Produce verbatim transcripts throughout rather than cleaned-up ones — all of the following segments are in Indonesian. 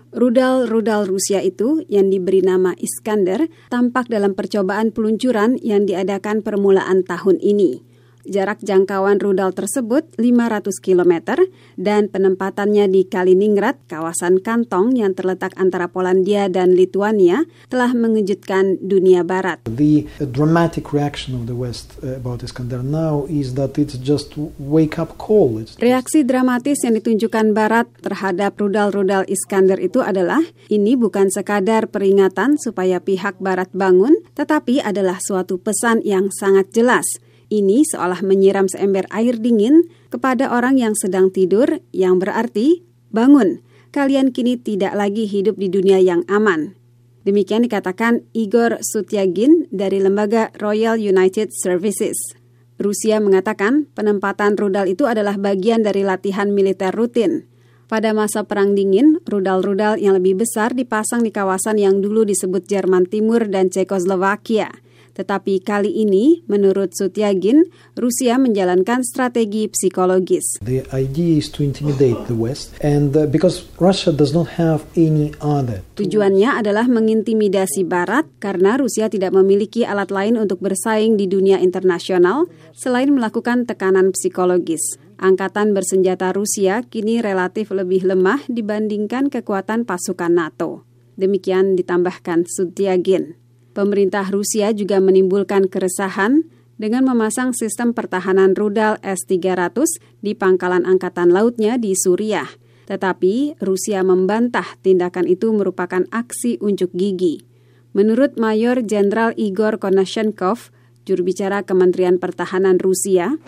Rudal-rudal Rusia itu yang diberi nama Iskander tampak dalam percobaan peluncuran yang diadakan permulaan tahun ini. Jarak jangkauan rudal tersebut lima ratus kilometer dan penempatannya di Kaliningrad, kawasan kantong yang terletak antara Polandia dan Lithuania, telah mengejutkan dunia barat. The dramatic reaction of the West about Iskander now is that it's just wake up call. It's just... Reaksi dramatis yang ditunjukkan barat terhadap rudal-rudal Iskander itu adalah ini bukan sekadar peringatan supaya pihak barat bangun, tetapi adalah suatu pesan yang sangat jelas. Ini seolah menyiram seember air dingin kepada orang yang sedang tidur, yang berarti, bangun, kalian kini tidak lagi hidup di dunia yang aman. Demikian dikatakan Igor Sutyagin dari lembaga Royal United Services. Rusia mengatakan penempatan rudal itu adalah bagian dari latihan militer rutin. Pada masa Perang Dingin, rudal-rudal yang lebih besar dipasang di kawasan yang dulu disebut Jerman Timur dan Cekoslovakia. Tetapi kali ini, menurut Sutyagin, Rusia menjalankan strategi psikologis. The idea is to intimidate the West, and uh, because Russia does not have any other. Tujuannya adalah mengintimidasi Barat karena Rusia tidak memiliki alat lain untuk bersaing di dunia internasional selain melakukan tekanan psikologis. Angkatan bersenjata Rusia kini relatif lebih lemah dibandingkan kekuatan pasukan NATO. Demikian ditambahkan Sutyagin. Pemerintah Rusia juga menimbulkan keresahan dengan memasang sistem pertahanan rudal S tiga ratus di pangkalan angkatan lautnya di Suriah. Tetapi Rusia membantah tindakan itu merupakan aksi unjuk gigi. Menurut Mayor Jenderal Igor Konashenkov, juru bicara Kementerian Pertahanan Rusia,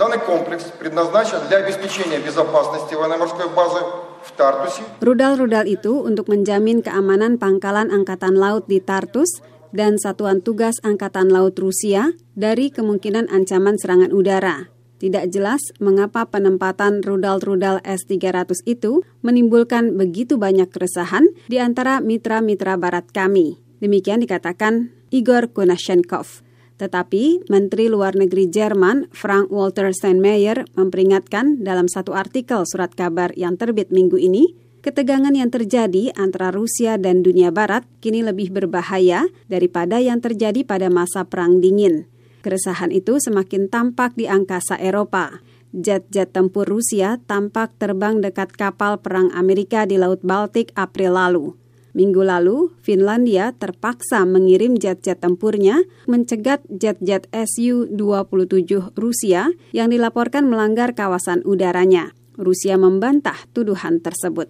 rudal-rudal itu untuk menjamin keamanan pangkalan angkatan laut di Tartus dan Satuan Tugas Angkatan Laut Rusia dari kemungkinan ancaman serangan udara. Tidak jelas mengapa penempatan rudal-rudal S tiga ratus itu menimbulkan begitu banyak keresahan di antara mitra-mitra barat kami. Demikian dikatakan Igor Konashenkov. Tetapi Menteri Luar Negeri Jerman Frank-Walter Steinmeier memperingatkan dalam satu artikel surat kabar yang terbit minggu ini, ketegangan yang terjadi antara Rusia dan dunia barat kini lebih berbahaya daripada yang terjadi pada masa Perang Dingin. Keresahan itu semakin tampak di angkasa Eropa. Jet-jet tempur Rusia tampak terbang dekat kapal perang Amerika di Laut Baltik April lalu. Minggu lalu, Finlandia terpaksa mengirim jet-jet tempurnya mencegat jet-jet S U dua puluh tujuh Rusia yang dilaporkan melanggar kawasan udaranya. Rusia membantah tuduhan tersebut.